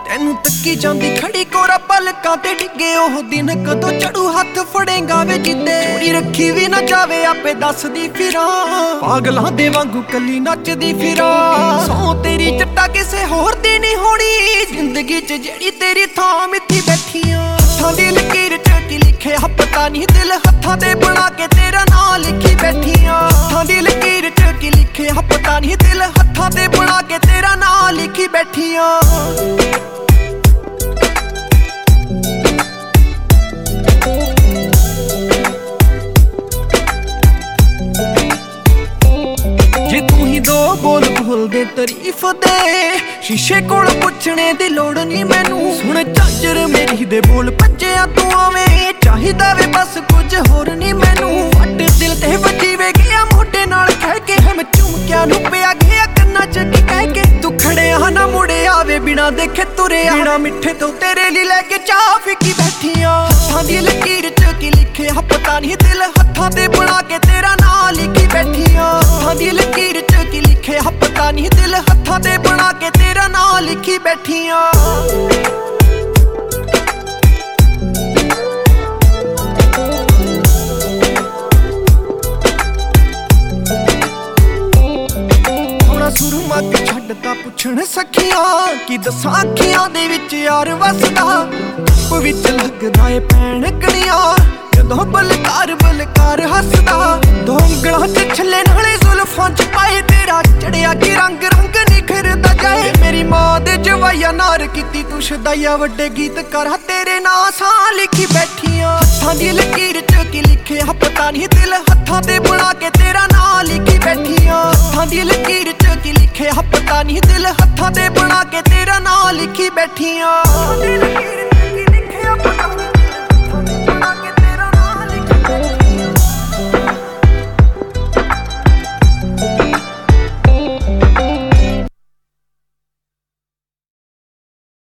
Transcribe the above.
ਤੈਨੂੰ ਤੱਕੀ ਜਾਂਦੀ ਖੜੀ ਕੋਰਾ ਪਲਕਾਂ ਤੇ ਡਿੱਗੇ ਉਹ ਦਿਨ ਕਦੋਂ ਚੜੂ ਹੱਥ ਫੜੇਗਾ ਵੇ ਜਿੱਦੇ ਚੋਰੀ ਰੱਖੀ ਵੀ ਨਾ ਜਾਵੇ ਆਪੇ ਦੱਸਦੀ ਫਿਰਾਂ ਪਾਗਲਾਂ ਦੇ ਵਾਂਗੂ ਕੱਲੀ ਨੱਚਦੀ ਫਿਰਾਂ ਸੌ ਤੇਰੀ ਜੱਟਾ ਕਿਸੇ ਹੋਰ ਦੀ ਨਹੀਂ ਹੋਣੀ ਜ਼ਿੰਦਗੀ 'ਚ ਜਿਹੜੀ ਤੇਰੀ ਥਾਂ ਮਿੱਥੀ ਬੈਠੀਆਂ ਹੱਥਾਂ ਦੀ ਲਕੀਰ 'ਚ ਕੀ ਲਿਖਿਆ ਪਤਾ ਨਹੀਂ ਦਿਲ ਹੱਥਾਂ ਤੇ ਬਣਾ ਕੇ ਤੇਰਾ ਨਾਂ ਲਿਖੀ ਬੈਠੀਆਂ ਹੱਥਾਂ ਦੀ ਲਕੀਰ 'ਚ ਕੀ ਲਿਖਿਆ ਪਤਾ ਨਹੀਂ ਦਿਲ ਹੱਥਾਂ ਤੇ ਬਣਾ ਕੇ ਤੇਰਾ ਨਾਂ ਲਿਖੀ ਬੈਠੀਆਂ ਜੇ ਤੂੰ ਹੀ ਦੋ ਬੋਲ ਬੋਲਦੇ ਤਾਰੀਫ ਦੇ ਸ਼ੀਸ਼ੇ ਕੋਲ ਪੁੱਛਣੇ ਦੀ ਲੋੜ ਨਹੀਂ ਮੈਨੂੰ ਸੁਣ ਝਾਂਜਰ ਮੇਰੀ ਦੇ ਬੋਲ ਭੱਜਿਆ ਤੂੰ ਆਵੇਂ ਚਾਹੀਦਾ ਵੇ ਬਸ ਕੁਝ ਹੋਰ ਨਹੀਂ ਮੈਨੂੰ ਫੱਟ ਦਿਲ ਤੇ ਵੱਜੀ ਵੇ ਗਿਆ ਮੋਢੇ ਨਾਲ ਕਹਿ ਕੇ ਹਮ ਝੁਮਕਿਆਂ ਨੂੰ ਪਿਆ ਗਿਆ ਕੰਨਾਂ 'ਚ ਕੀ ਕਹਿ ਕੇ ਤੂੰ ਖੜਿਆ ਨਾ ਮੁੜੇ ਆਵੇ ਬਿਨਾ ਦੇਖੇ ਤੁਰਿਆ ਬਿਨਾ ਮਿੱਠੇ ਤੋਂ ਤੇਰੇ ਲਈ ਲੈ ਕੇ ਚਾਹ ਫਿੱਕੀ ਬੈਠੀਆਂ ਹੱਥਾਂ ਦੀ ਲਕੀਰ 'ਚ ਕੀ ਲਿਖਿਆ ਪਤਾ ਨਹੀਂ ਦਿਲ ਹੱਥਾਂ ਤੇ ਬਣਾ ਕੇ ਤੇਰਾ ਨਾਂ ਲਿਖੀ ਬੈਠੀਆਂ ਹੱਥਾਂ ਦੀ ਲਕੀਰ 'ਚ ਕੀ ਲਿਖਿਆ ਪਤਾ ਨਹੀਂ ਦਿਲ ਹੱਥਾਂ ਤੇ ਬਣਾ ਕੇ ਤੇਰਾ ਨਾਂ ਲਿਖੀ ਬੈਠੀਆਂ ਸੁਰਮਾ ਤੇ ਛੱਡਦਾ ਪੁੱਛਣ ਸਖੀਆਂ ਕੀ ਦੱਸਾਂ ਅੱਖੀਆਂ ਦੇ ਵਿੱਚ ਯਾਰ ਵਸਦਾ ਧੁੱਪ ਵਿੱਚ ਲੱਗਦਾ ਏ ਪੈਣ ਕਣੀਆਂ ਜਦੋਂ ਬਲਕਾਰ ਹੱਸਦਾ ਦੋ ਉਂਗਲਾਂ 'ਚ ਛੱਲੇ ਨਾਲੇ ਜ਼ੁਲਫਾਂ 'ਚ ਪਾਏ ਤੇਰਾ ਚੜਿਆ ਕੀ ਰੰਗ ਨਿਖਰਦਾ ਜਾਏ ਮੇਰੀ ਮਾਂ ਦੇ ਜਵਾਈਆ ਨਾਰ ਕੀਤੀ ਤੂੰ ਸ਼ਦਾਈਆ ਵੱਡੇ ਗੀਤਕਾਰ ਤੇਰੇ ਨਾਂ ਸਾਂ ਲਿਖੀ ਬੈਠੀਆਂ ਹੱਥਾਂ ਦੀ ਲਕੀਰ 'ਚ ਕੀ ਲਿਖਿਆ ਪਤਾ ਨਹੀਂ ਦਿਲ ਹੱਥਾਂ ਤੇ ਬਣਾ ਕੇ ਤੇਰਾ ਨਾਂ ਲਿਖੀ ਬੈਠੀਆਂ ਹੱਥਾਂ ਦੀ ਲਕੀਰ 'ਚ ਕੀ ਲਿਖਿਆ ਪਤਾ ਨਹੀਂ ਦਿਲ ਹੱਥਾਂ ਤੇ ਬਣਾ ਕੇ ਤੇਰਾ ਨਾਂ ਲਿਖੀ ਬੈਠੀਆਂ